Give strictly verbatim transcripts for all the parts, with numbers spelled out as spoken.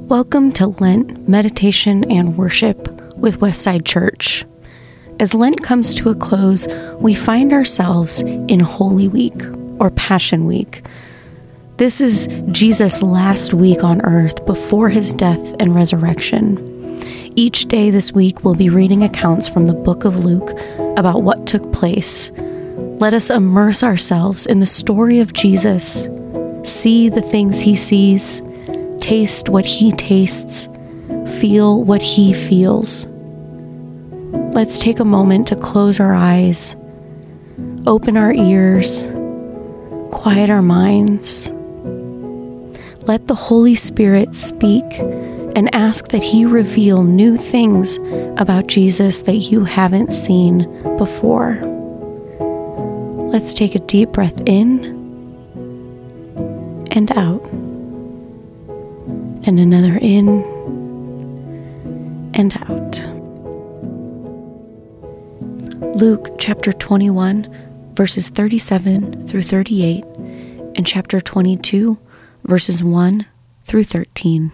Welcome to Lent Meditation and Worship with Westside Church. As Lent comes to a close, we find ourselves in Holy Week or Passion Week. This is Jesus' last week on earth before his death and resurrection. Each day this week we'll be reading accounts from the book of Luke about what took place. Let us immerse ourselves in the story of Jesus, see the things he sees, taste what he tastes, feel what he feels. Let's take a moment to close our eyes, open our ears, quiet our minds. Let the Holy Spirit speak and ask that he reveal new things about Jesus that you haven't seen before. Let's take a deep breath in and out. And another in and out. Luke chapter twenty-one, verses thirty-seven through thirty-eight, and chapter twenty-two, verses one through thirteen.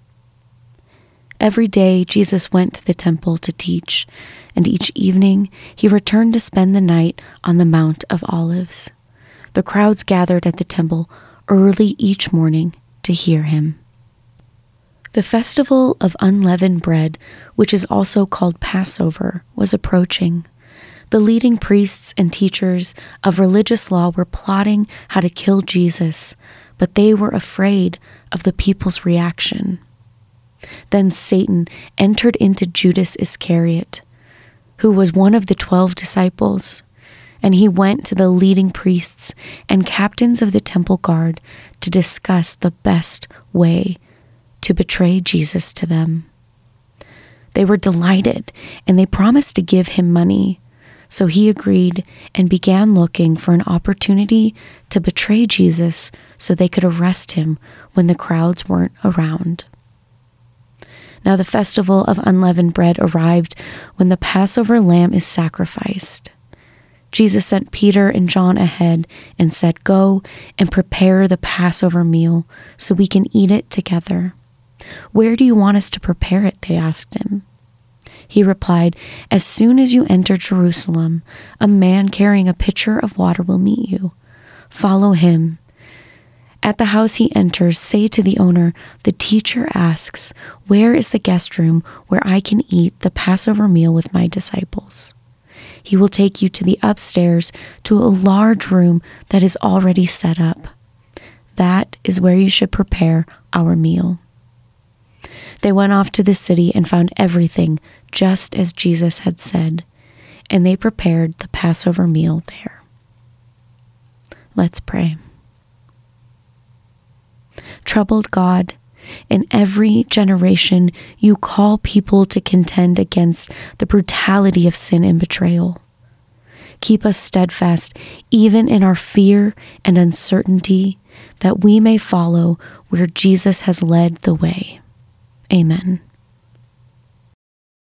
Every day Jesus went to the temple to teach, and each evening he returned to spend the night on the Mount of Olives. The crowds gathered at the temple early each morning to hear him. The festival of unleavened bread, which is also called Passover, was approaching. The leading priests and teachers of religious law were plotting how to kill Jesus, but they were afraid of the people's reaction. Then Satan entered into Judas Iscariot, who was one of the twelve disciples, and he went to the leading priests and captains of the temple guard to discuss the best way to betray Jesus to them. They were delighted, and they promised to give him money. So he agreed and began looking for an opportunity to betray Jesus so they could arrest him when the crowds weren't around. Now the festival of unleavened bread arrived when the Passover lamb is sacrificed. Jesus sent Peter and John ahead and said, "Go and prepare the Passover meal so we can eat it together." "Where do you want us to prepare it?" they asked him. He replied, "As soon as you enter Jerusalem, a man carrying a pitcher of water will meet you. Follow him. At the house he enters, say to the owner, 'The teacher asks, where is the guest room where I can eat the Passover meal with my disciples?' He will take you to the upstairs to a large room that is already set up. That is where you should prepare our meal." They went off to the city and found everything just as Jesus had said, and they prepared the Passover meal there. Let's pray. Troubled God, in every generation you call people to contend against the brutality of sin and betrayal. Keep us steadfast even in our fear and uncertainty, that we may follow where Jesus has led the way. Amen.